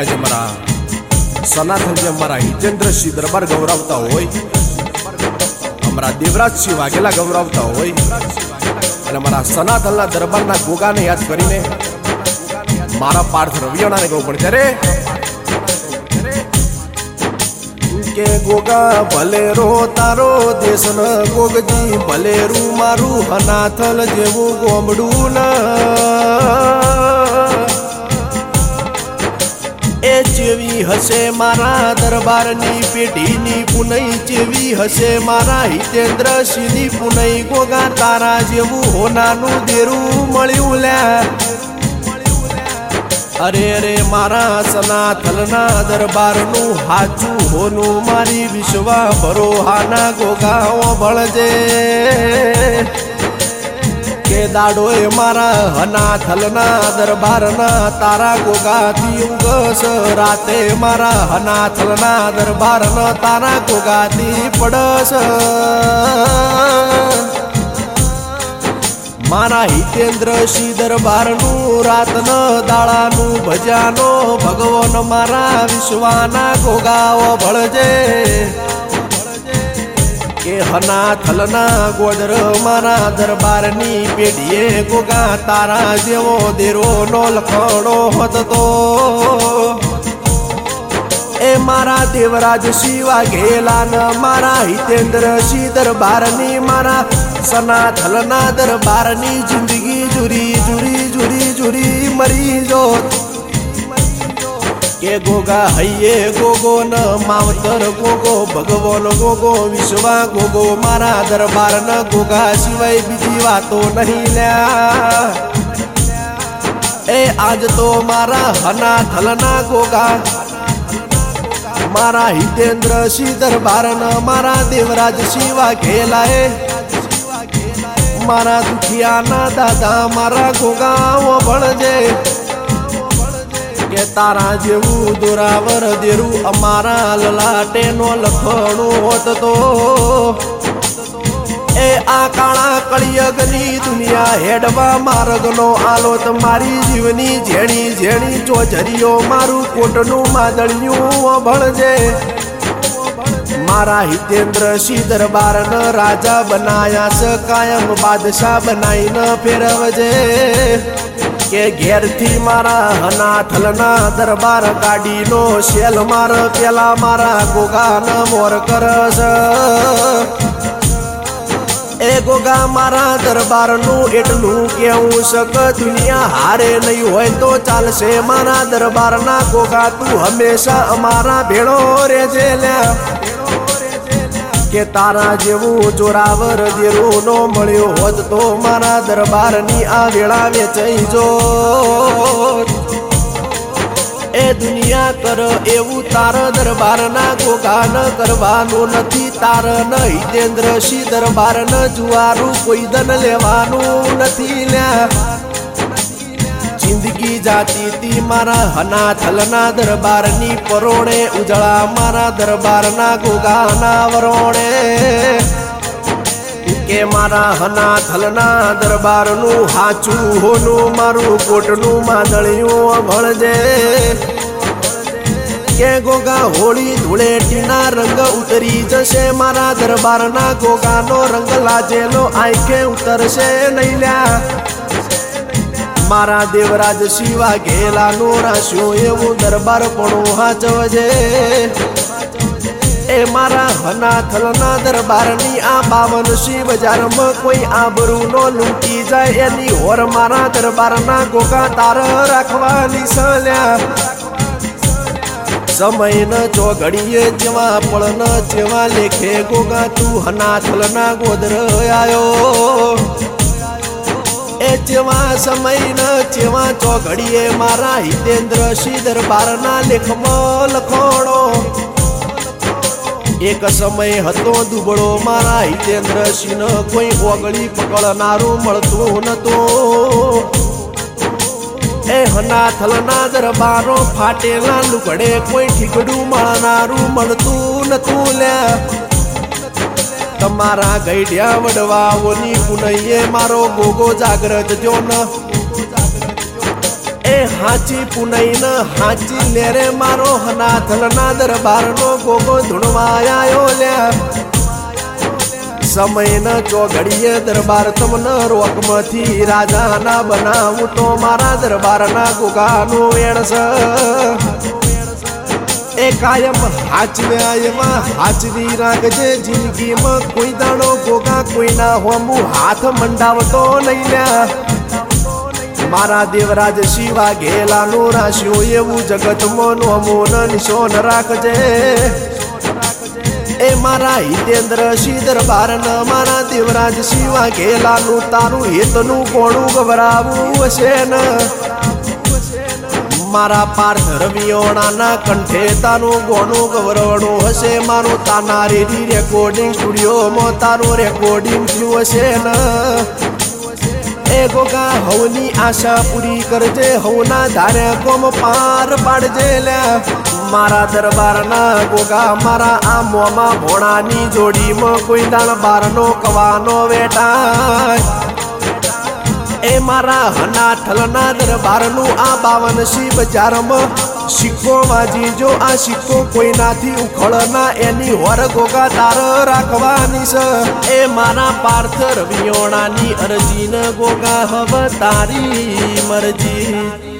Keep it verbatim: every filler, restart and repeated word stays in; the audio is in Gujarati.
આજે મારા સનાતન જે મારા હિતેન્દ્રસિંહ દરબાર ગૌરવતા હોય, અમારા દેવરાજસિંહ વાઘેલા ગૌરવતા હોય અને મારા સનાતનના દરબારના ગોગાને યાદ કરીને મારા પાર્થ રવિયાણાને ગૌ પણ ત્યારે કે ગોગા ભલેરો તારો દેશ ન ગોગજી ભલેરું મારું હનાથલ જેવું ગોમડું ન એ ચેવી હશે મારા દરબારની પેઢીની પુનઈ ચેવી હશે મારા હિતેન્દ્રસિંહની પુનઈ ગોગા તારા જેવું હોનાનું દેરું મળ્યું લ્યા અરે અરે મારા સનાથલના દરબારનું હાચું હોનું મારી વિશ્વા ભરોહાના ગોગાઓ ભળજે કે દાડોએ મારા હનાથલના દરબારના તારા ગોગાથી ઉગસ રાતે મારા હનાથલના દરબારના તારા ગોગાથી પડસ મારા હિતેન્દ્રસિંહ દરબારનું રાતન દાળાનું ભજાનો ભગવાન મારા વિશ્વાના ગોગાઓ ભળજે કે હનાથલના ગોદર મારા દરબારની પેઢીએ ગોગા તારા જેવો દેરો નો લખણો હતો એ મારા દેવરાજસિંહ વાઘેલાન મારા હિતેન્દ્રસિંહ દરબારની મારા સનાથલના દરબારની જિંદગી જુરી જુરી જુરી જુરી મરી જોત કે ગોગા હૈયે ગોગો ન માવતર ગોગો ભગવાન ગોગો વિશ્વા ગોગો મારા દરબાર ન ગોગા સિવાય બીજી વાતો નહીં લ્યા એ આજ તો મારા હનાથલના ગોગા મારા હિતેન્દ્રસિંહ દરબાર ન મારા દેવરાજસિંહ વાઘેલાએ મારા દુખિયાના દાદા મારા ગોગાઓ ભણજે કે તારા જેવું દોરાવર દેરું અમારા લલાટે નો લખણું હોત તો એ આ કાળા કળિયગની દુનિયા હેડવા માર્ગનો આલો તમારી જીવની ઝેણી ઝેણી ચોજરીઓ મારું કોટનું માદળિયું ભણજે મારા હિતેન્દ્રસિંહ દરબારને રાજા બનાયા છે કાયમ બાદશાહ બનાવીને ફેરવજે કે ઘેરથી મારા હનાથલના દરબાર ગાડીનો શેલ માર પેલા મારા ગોગાને મોર કરસ એ ગોગા મારા દરબારનું એટલું કેવું શક દુનિયા હારે નહીં હોય તો ચાલશે મારા દરબારના ગોગા તું હંમેશા અમારા ભેળો રેજે લ્યા કે તારા જેવું જોરાવર દેરું નો મળ્યો હોત તો મારા દરબારની આ વેળા વેચાઈ જો એ દુનિયા કર એવું તાર દરબારના ગોગા ન કરવાનું નથી તાર ન હિતેન્દ્રસિંહ દરબાર ન જુવારું કોઈ દન લેવાનું નથી લ્યા જિંદગી જાતી તી મારા હનાથલના દરબારની પરોણે ઉજળા મારા દરબારના ગોગાના વરોણે કે મારા હનાથલના દરબારનું હાચું હોનું મારું કોટનું માદળિયું ભણજે કે ગોગા હોળી ધૂળેટીના રંગ ઉતરી જશે મારા દરબારના ગોગાનો રંગ લાજેલો આંખે ઉતરશે નહીં લ્યા મારા દેવરાજસિંહ વાઘેલાનું રાશ્યું એવું દરબાર પણ હાચવજે એ મારા હનાથલના દરબારની આ બાવન સિંહ બજારમાં કોઈ આબરૂ નો લૂંટી જાય એની હોર મારા દરબારના ગોગા તાર રાખવાની સલ્યા સમય ન ચોઘડીએ જેવા પળ ન જેવા લેખે ગોગા તું હનાથલના ગોદર આયો એ જેવા સમય ન જેવા ચોઘડીએ મારા હિતેન્દ્રસિંહ દરબારના લેખમાં લખોણો એક સમય હતો દુબળો મારા હિતેન્દ્રસિંહ કોઈ ઓગળી પકડનારું મળતું નતું એ હનાથલના દરબારો ફાટેલા લુગડે કોઈ ઠીકડું મળનારું મળતું નતું લ્યા તમારા ગઈઢ્યા વડવાઓની પુનઈએ મારો ગોગો જાગ્રત જો ન એ એ હાચી પુનઈ ન હાચી લેરે મારો હનાથલના દરબારનો ગોગો ધૂણવાયો લ્યા સમય ન ચોઘડીએ દરબાર તમને રોકમાંથી રાજાના બનાવું તો મારા દરબારના ગોગાનું વેણસ એ કાયમ હાચવ્યા એમાં હાચવી રાખજે જિંદગીમાં કોઈ દાડો ગોગા કોઈના હોમું હાથ મંડાવતો નહીં લ્યા મારા દેવરાજ શિવા ઘેલાનું રાશ્યો એવું જગતમાં નોમોન નિશોન રાખજે એ મારા હિતેન્દ્ર સિંહ દરબારન મારા દેવરાજ શિવા ઘેલાનું તારું હિતનું કોણું ગભરાવું હશે ને મારા પાર્થ રવિયોણાના કંઠે તારું ગોણું ગૌરવણું હશે મારું તાના રેડી રેકોર્ડિંગ સ્ટુડિયોમાં તારું રેકોર્ડિંગ થયું હશે ને એ ગોગા હવની આશા પૂરી કરજે હવના ધારે કોમ પાર પાડજે લ્યા મારા દરબારના ગોગા મારા આ મોમાં ભોણાની જોડીમાં કોઈ દાણ બારનો કવાનો વેટાય એ મારા હનાથલના દરબારનું આ બાવન સી બજારમાં સિક્કો વાજી જો આ સિક્કો કોઈનાથી ઉખળના એની વર ગોગા તાર રાખવાની છે એ મારા પાર્થ રવિયોણાની અરજીને ગોગા હવે તારી મરજી